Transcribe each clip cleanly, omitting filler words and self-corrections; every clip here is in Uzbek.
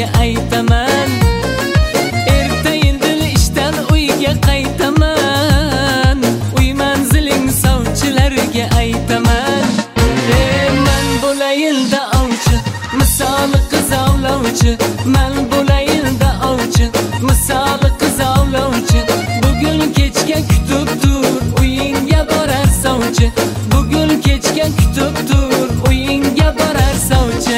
qizlarga aytaman, ertayin dil ishdan uyga qaytaman, uy manziling sovchilarga aytaman. Men bo'layilda ovchi, misoli qiz ovlovchi, men bo'layilda ovchi, misoli qiz ovlovchi. Bugun kechga kutib tur, uyingga borar sovchi. Bugun kechga kutib tur, uyingga borar sovchi.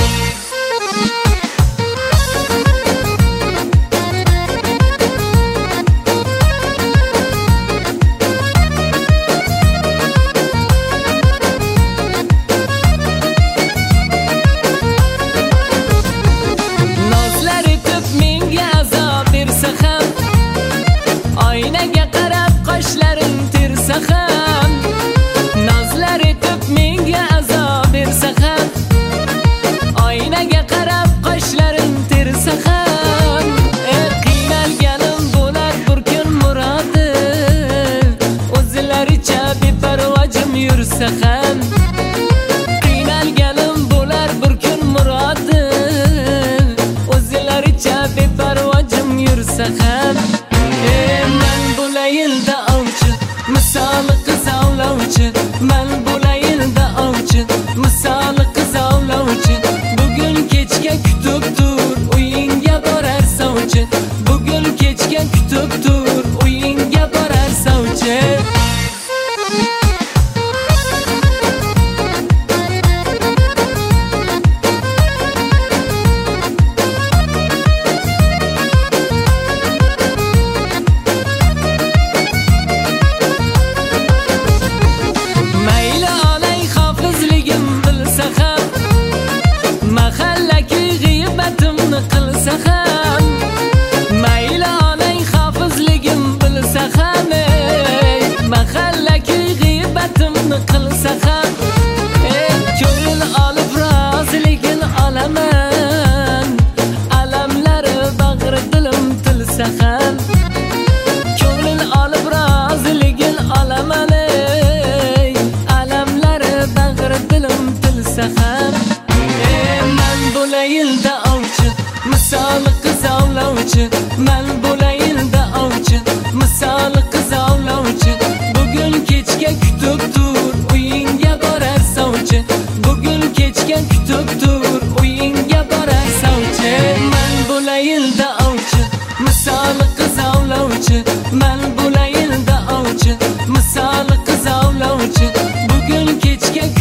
Nozlar etib menga azob bersa ham, oynaga qarab qoshlaring tersa ham, nozlar etib menga azob bersa ham, oynaga qarab qoshlaring tersa ham, qiynalganim bo'lar bir kun murodim, o'zlaricha beparvo jim yursa ham, qiynalganim bo'lar bir kun murodim, o'zlaricha beparvo jim yursa ham. Men bo'layilda ovchi, misoli qiz ovlovchi, men bo'layilda ovchi, misoli qiz ovlovchi. Bugun kechga kutib tur, uyingga borar sovchi. Bugun kechga kutib tur, uyingga borar sovchi. Mayli olay hofizligim bilsa ham, mahallaki g'iybatimni qilsa ham, mayli olay hofizligim bilsa ham, mahallaki g'iybatimni qilsa ham, ko'ngil olib roziligin olaman, alamlari bag'ri dilim tilsa ham, ko'ngil olib roziligin olaman, alamlari bag'ri dilim tilsa ham. Men bo'layilda ovchi, misoli qiz ovlovchi, men bo'layilda ovchi, misoli qiz ovlovchi. Bugun kechga kutib tur, uyingga borar sovchi. Bugun kechga kutib tur, uyingga borar sovchi. Men bo'layilda ovchi, misoli qiz ovlovchi, men bo'layilda ovchi, misoli qiz ovlovchi. Bugun kechga